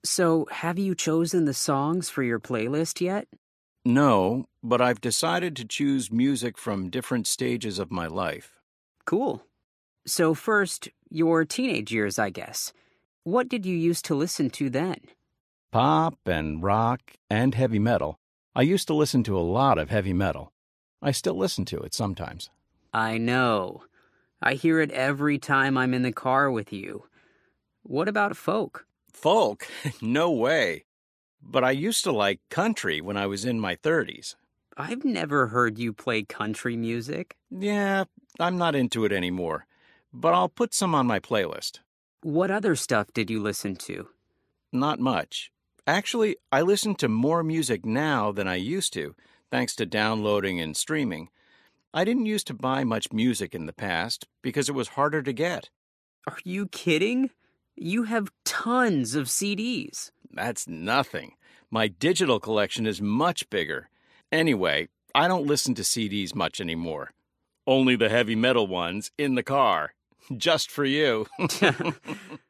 So, have you chosen the songs for your playlist yet? No, but I've decided to choose music from different stages of my life. Cool. So, first, your teenage years, I guess. What did you used to listen to then? Pop and rock and heavy metal. I used to listen to a lot of heavy metal. I still listen to it sometimes. I know. I hear it every time I'm in the car with you. What about folk? Folk? No way. But I used to like country when I was in my 30s. I've never heard you play country music. Yeah, I'm not into it anymore. But I'll put some on my playlist. What other stuff did you listen to? Not much. Actually, I listen to more music now than I used to, thanks to downloading and streaming. I didn't used to buy much music in the past because it was harder to get. Are you kidding? You have tons of CDs. That's nothing. My digital collection is much bigger. Anyway, I don't listen to CDs much anymore. Only the heavy metal ones in the car. Just for you.